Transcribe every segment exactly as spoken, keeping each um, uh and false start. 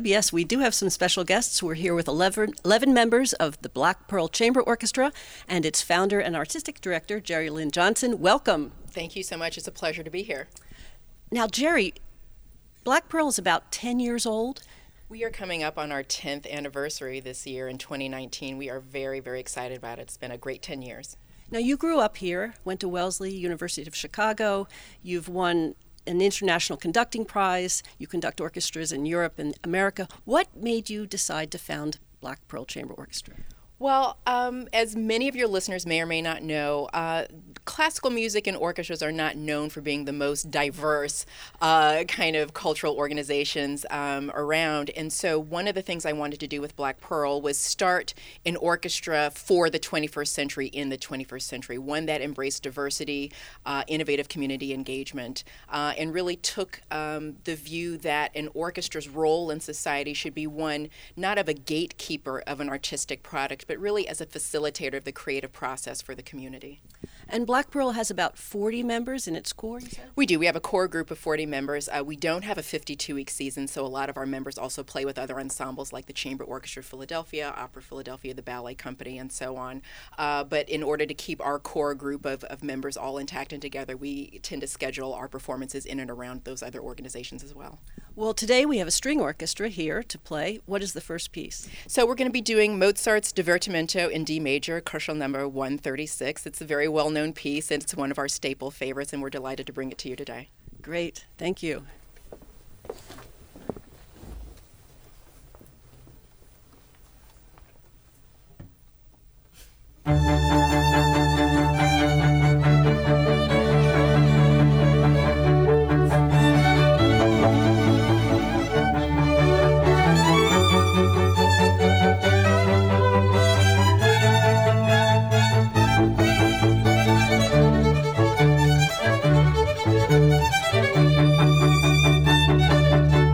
Club. Yes, we do have some special guests. We're here with eleven, eleven members of the Black Pearl Chamber Orchestra and its founder and artistic director, Jerry Lynn Johnson. Welcome. Thank you so much. It's a pleasure to be here. Now, Jerry, Black Pearl is about ten years old. We are coming up on our tenth anniversary this year in twenty nineteen. We are very, very excited about it. It's been a great ten years. Now, you grew up here, went to Wellesley, University of Chicago. You've won an international conducting prize. You conduct orchestras in Europe and America. What made you decide to found Black Pearl Chamber Orchestra? Well, um, as many of your listeners may or may not know, uh, classical music and orchestras are not known for being the most diverse uh, kind of cultural organizations um, around. And so one of the things I wanted to do with Black Pearl was start an orchestra for the twenty-first century in the twenty-first century, one that embraced diversity, uh, innovative community engagement, uh, and really took um, the view that an orchestra's role in society should be one not of a gatekeeper of an artistic product, but really as a facilitator of the creative process for the community. And Black Pearl has about forty members in its core, you said? We do. We have a core group of forty members. Uh, we don't have a fifty-two week season, so a lot of our members also play with other ensembles like the Chamber Orchestra Philadelphia, Opera Philadelphia, the Ballet Company, and so on. Uh, but in order to keep our core group of, of members all intact and together, we tend to schedule our performances in and around those other organizations as well. Well, today we have a string orchestra here to play. What is the first piece? So we're going to be doing Mozart's Divertimento in D major, Koschel number one thirty-six. It's a very well-known piece, and it's one of our staple favorites, and we're delighted to bring it to you today. Great. Thank you. Thank you.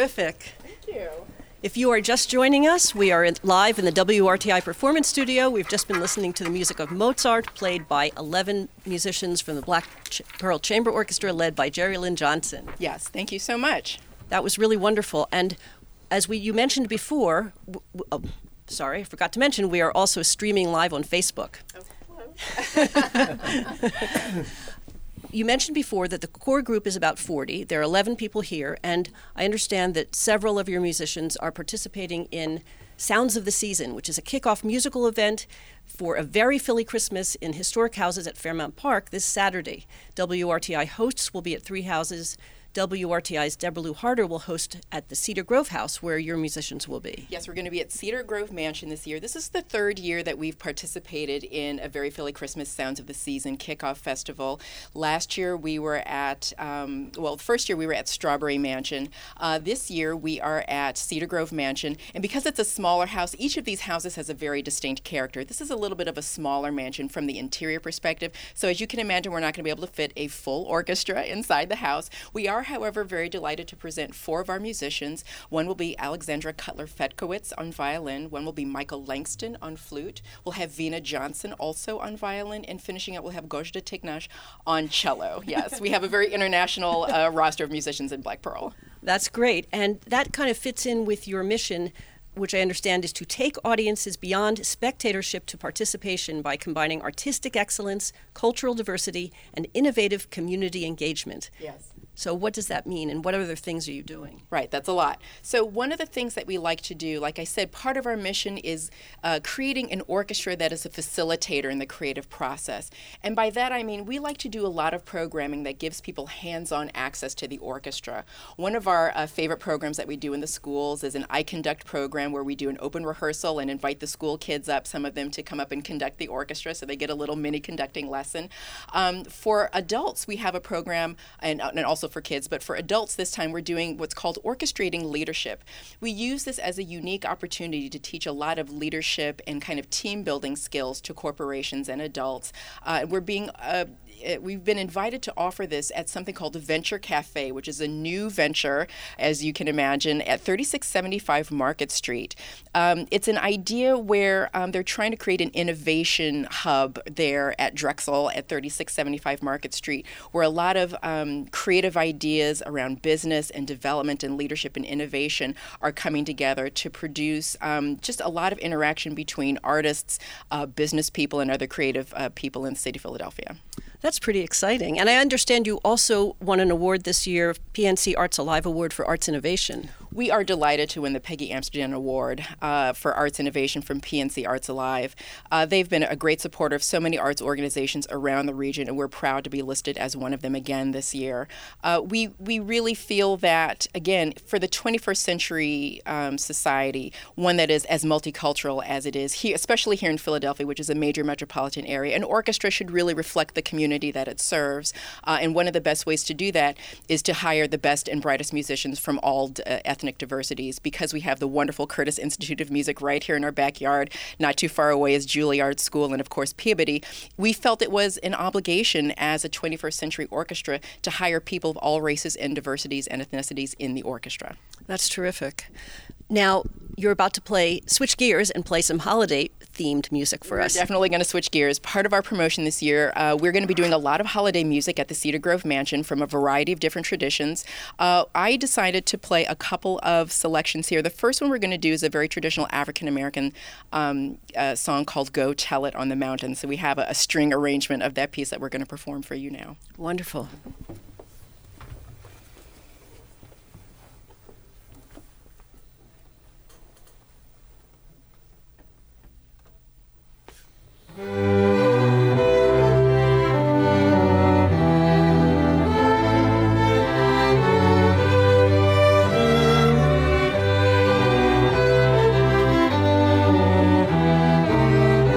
Terrific. Thank you. If you are just joining us, we are in, live in the W R T I Performance Studio. We've just been listening to the music of Mozart, played by eleven musicians from the Black Ch- Pearl Chamber Orchestra, led by Jerry Lynn Johnson. Yes, thank you so much. That was really wonderful. And as we you mentioned before, w- w- oh, sorry, I forgot to mention, we are also streaming live on Facebook. Oh, hello. You mentioned before that the core group is about forty. There are eleven people here, and I understand that several of your musicians are participating in Sounds of the Season, which is a kickoff musical event for a very Philly Christmas in historic houses at Fairmount Park this Saturday. W R T I hosts will be at three houses. W R T I's Deborah Lou Harder will host at the Cedar Grove House, where your musicians will be. Yes, we're going to be at Cedar Grove Mansion this year. This is the third year that we've participated in a Very Philly Christmas Sounds of the Season kickoff festival. Last year we were at, um, well, the first year we were at Strawberry Mansion. Uh, this year we are at Cedar Grove Mansion. And because it's a smaller house, each of these houses has a very distinct character. This is a little bit of a smaller mansion from the interior perspective. So as you can imagine, we're not going to be able to fit a full orchestra inside the house. We are, however, very delighted to present four of our musicians. One will be Alexandra Cutler-Fetkowitz on violin. One will be Michael Langston on flute. We'll have Vina Johnson also on violin. And finishing up, we'll have Gojda Tignash on cello. Yes, we have a very international uh, roster of musicians in Black Pearl. That's great. And that kind of fits in with your mission, which I understand is to take audiences beyond spectatorship to participation by combining artistic excellence, cultural diversity, and innovative community engagement. Yes. So what does that mean, and what other things are you doing? Right, that's a lot. So one of the things that we like to do, like I said, part of our mission is uh, creating an orchestra that is a facilitator in the creative process. And by that I mean we like to do a lot of programming that gives people hands-on access to the orchestra. One of our uh, favorite programs that we do in the schools is an I Conduct program where we do an open rehearsal and invite the school kids up, some of them to come up and conduct the orchestra, so they get a little mini conducting lesson. Um, for adults, we have a program, and, and also for kids, but for adults this time we're doing what's called orchestrating leadership. We use this as a unique opportunity to teach a lot of leadership and kind of team building skills to corporations and adults. Uh, we're being uh, We've been invited to offer this at something called the Venture Cafe, which is a new venture, as you can imagine, at thirty-six seventy-five Market Street. Um, it's an idea where um, they're trying to create an innovation hub there at Drexel at thirty-six seventy-five Market Street, where a lot of um, creative ideas around business and development and leadership and innovation are coming together to produce um, just a lot of interaction between artists, uh, business people, and other creative uh, people in the city of Philadelphia. That's pretty exciting. And I understand you also won an award this year, P N C Arts Alive Award for Arts Innovation. We are delighted to win the Peggy Amsterdam Award uh, for Arts Innovation from P N C Arts Alive. Uh, they've been a great supporter of so many arts organizations around the region, and we're proud to be listed as one of them again this year. Uh, we, we really feel that, again, for the twenty-first century um, society, one that is as multicultural as it is, here, especially here in Philadelphia, which is a major metropolitan area, an orchestra should really reflect the community that it serves. Uh, and one of the best ways to do that is to hire the best and brightest musicians from all uh, ethnic diversities, because we have the wonderful Curtis Institute of Music right here in our backyard. Not too far away is Juilliard School and, of course, Peabody. We felt it was an obligation as a twenty-first century orchestra to hire people of all races and diversities and ethnicities in the orchestra. That's terrific. Now, you're about to play, switch gears and play some holiday-themed music for we're us. We're definitely going to switch gears. Part of our promotion this year, uh, we're going to be doing a lot of holiday music at the Cedar Grove Mansion from a variety of different traditions. Uh, I decided to play a couple of selections here. The first one we're going to do is a very traditional African-American um, uh, song called Go Tell It on the Mountain. So we have a, a string arrangement of that piece that we're going to perform for you now. Wonderful.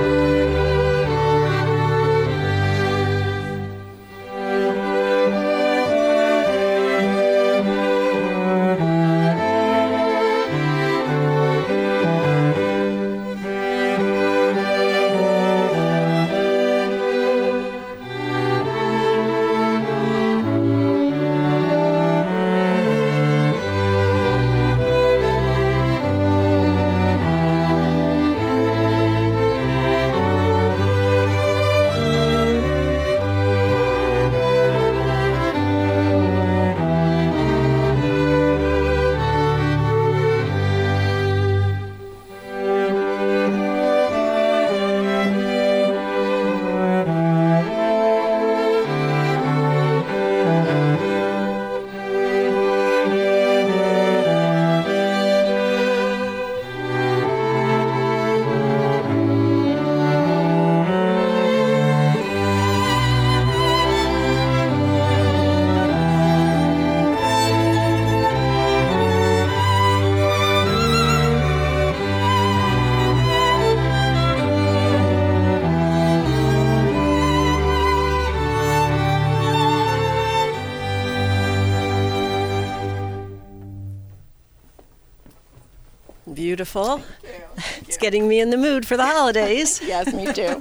Thank you. Beautiful. It's getting me in the mood for the holidays. Yes, me too.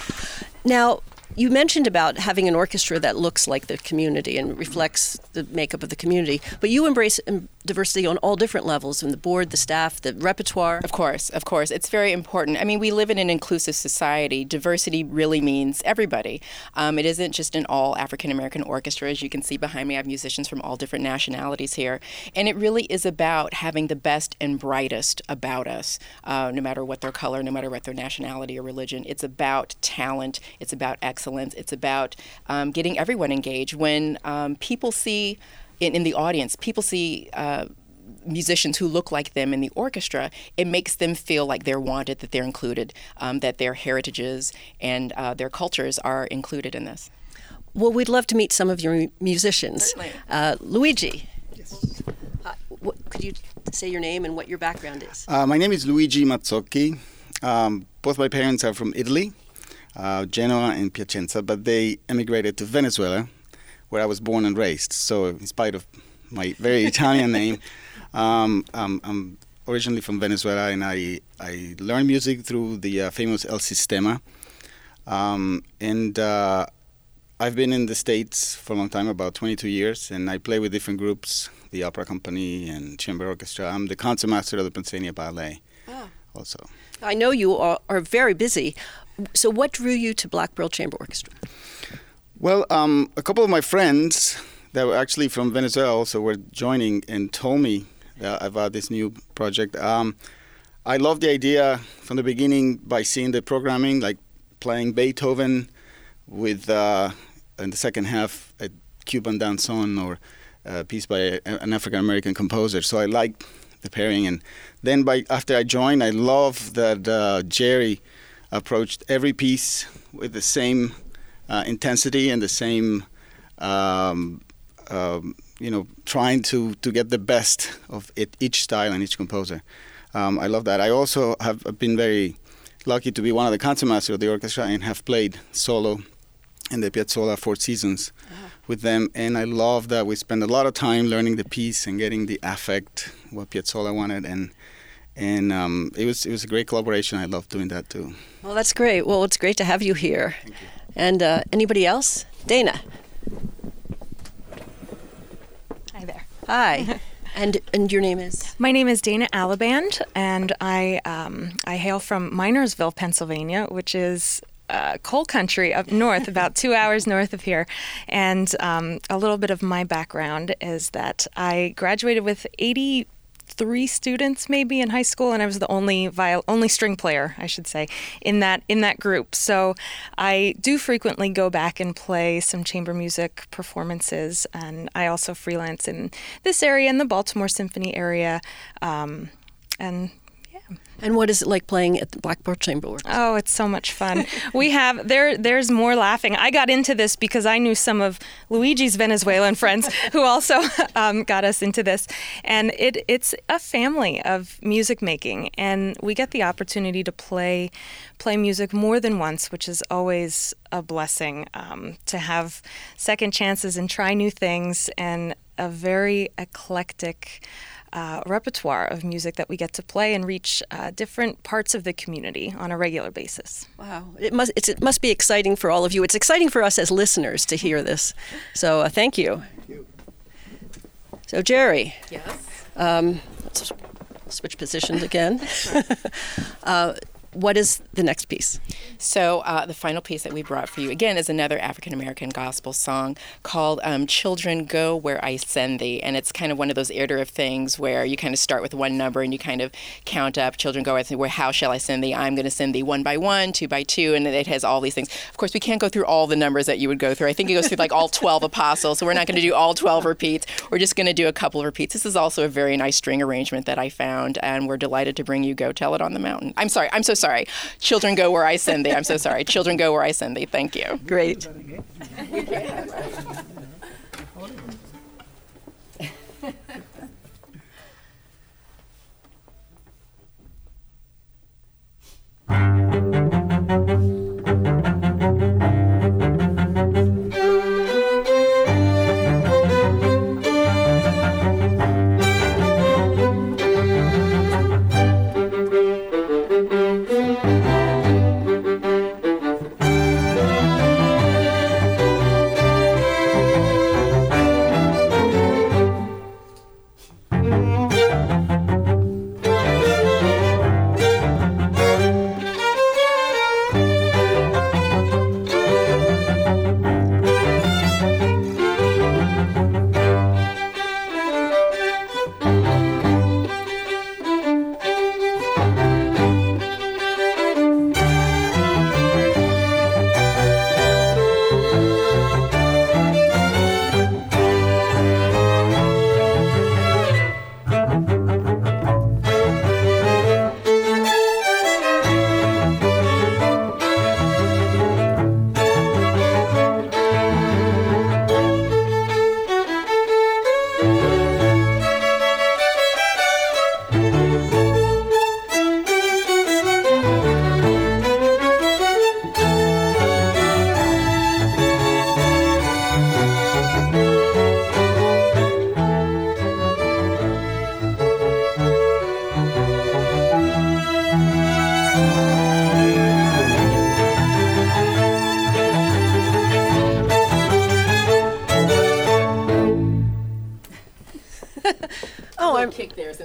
Now, you mentioned about having an orchestra that looks like the community and reflects the makeup of the community, but you embrace diversity on all different levels, in the board, the staff, the repertoire. Of course, of course. It's very important. I mean, we live in an inclusive society. Diversity really means everybody. Um, it isn't just an all African-American orchestra. As you can see behind me, I have musicians from all different nationalities here. And it really is about having the best and brightest about us, uh, no matter what their color, no matter what their nationality or religion. It's about talent. It's about excellence. It's about um, getting everyone engaged. When um, people see, in, in the audience, people see uh, musicians who look like them in the orchestra, it makes them feel like they're wanted, that they're included, um, that their heritages and uh, their cultures are included in this. Well, we'd love to meet some of your musicians. Certainly. Uh, Luigi. Yes. Uh, what, could you say your name and what your background is? Uh, my name is Luigi Mazzocchi. Um, both my parents are from Italy. Uh, Genoa and Piacenza, but they emigrated to Venezuela, where I was born and raised. So in spite of my very Italian name, um, um, I'm originally from Venezuela, and I, I learned music through the uh, famous El Sistema. Um, and uh, I've been in the States for a long time, about twenty-two years, and I play with different groups, the Opera Company and Chamber Orchestra. I'm the concertmaster of the Pennsylvania Ballet oh. also. I know you are, are very busy. So what drew you to Black Pearl Chamber Orchestra? Well, um, a couple of my friends that were actually from Venezuela also were joining and told me uh, about this new project. Um, I loved the idea from the beginning by seeing the programming, like playing Beethoven with, uh, in the second half, a Cuban danzón or a piece by a, an African-American composer. So I liked the pairing. And then by after I joined, I love that uh, Jerry approached every piece with the same uh, intensity and the same, um, um, you know, trying to, to get the best of it, each style and each composer. Um, I love that. I also have been very lucky to be one of the concertmasters of the orchestra and have played solo in the Piazzolla Four Seasons uh-huh. with them. And I love that we spend a lot of time learning the piece and getting the affect, what Piazzolla wanted, and And um, it was it was a great collaboration. I love doing that too. Well, that's great. Well, it's great to have you here. Thank you. And uh, anybody else? Dana. Hi there. Hi. and and your name is? My name is Dana Alaband, and I um, I hail from Minersville, Pennsylvania, which is uh, coal country up north, about two hours north of here. And um, a little bit of my background is that I graduated with eighty. Three students maybe in high school, and I was the only viol- only string player, I should say, in that in that group. So I do frequently go back and play some chamber music performances, and I also freelance in this area, in the Baltimore Symphony area, um, and yeah. And what is it like playing at the Black Pearl Chamber Orchestra? Oh, it's so much fun. We have, there. There's more laughing. I got into this because I knew some of Luigi's Venezuelan friends who also um, got us into this. And it it's a family of music making. And we get the opportunity to play play music more than once, which is always a blessing, um, to have second chances and try new things, and a very eclectic Uh, repertoire of music that we get to play and reach uh, different parts of the community on a regular basis. Wow, it must it's, it must be exciting for all of you. It's exciting for us as listeners to hear this. So uh, thank you. Thank you. So Jerry. Yes. Um, let's switch positions again. uh, what is the next piece? So uh, the final piece that we brought for you, again, is another African-American gospel song called um, Children Go Where I Send Thee. And it's kind of one of those iterative things where you kind of start with one number and you kind of count up, children go where I send thee, where how shall I send thee? I'm going to send thee one by one, two by two, and it has all these things. Of course, we can't go through all the numbers that you would go through. I think it goes through like all twelve apostles, so we're not going to do all twelve repeats. We're just going to do a couple of repeats. This is also a very nice string arrangement that I found, and we're delighted to bring you Go Tell It on the Mountain. I'm sorry, I'm so sorry. Children Go Where I Send Thee. I'm so sorry. Children Go Where I Send Thee. Thank you. Great.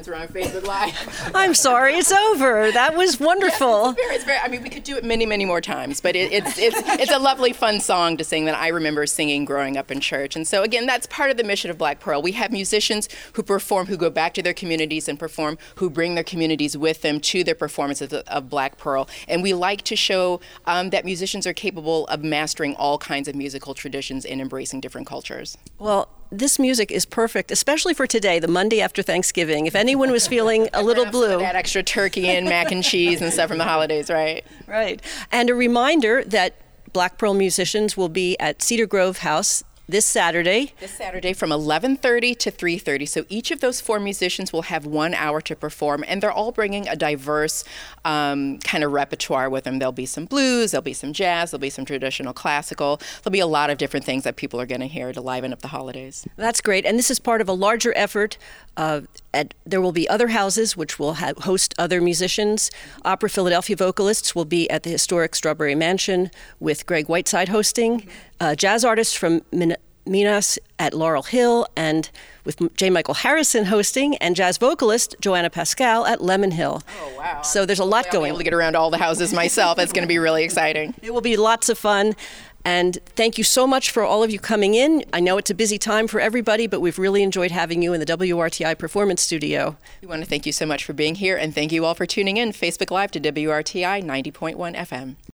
since we're on Facebook Live. I'm sorry, it's over. That was wonderful. Yes, it's very, it's very, I mean, we could do it many, many more times, but it, it's it's it's a lovely, fun song to sing that I remember singing growing up in church. And so, again, that's part of the mission of Black Pearl. We have musicians who perform, who go back to their communities and perform, who bring their communities with them to their performances of, of Black Pearl. And we like to show um, that musicians are capable of mastering all kinds of musical traditions and embracing different cultures. Well, this music is perfect, especially for today, the Monday after Thanksgiving. If anyone was feeling a little blue. That extra turkey and mac and cheese and stuff from the holidays, right? Right. And a reminder that Black Pearl musicians will be at Cedar Grove House this Saturday. This Saturday from eleven thirty to three thirty. So each of those four musicians will have one hour to perform, and they're all bringing a diverse um, kind of repertoire with them. There'll be some blues, there'll be some jazz, there'll be some traditional classical. There'll be a lot of different things that people are going to hear to liven up the holidays. That's great. And this is part of a larger effort. Uh, at, there will be other houses which will ha- host other musicians. Opera Philadelphia vocalists will be at the historic Strawberry Mansion with Greg Whiteside hosting. Uh, jazz artists from Min- Minas at Laurel Hill, and with J. Michael Harrison hosting, and jazz vocalist Joanna Pascal at Lemon Hill. Oh, wow. So there's a lot I'll be going able on. to get around all the houses myself. It's going to be really exciting. It will be lots of fun. And thank you so much for all of you coming in. I know it's a busy time for everybody, but we've really enjoyed having you in the W R T I Performance Studio. We want to thank you so much for being here, and thank you all for tuning in Facebook Live to W R T I ninety point one F M.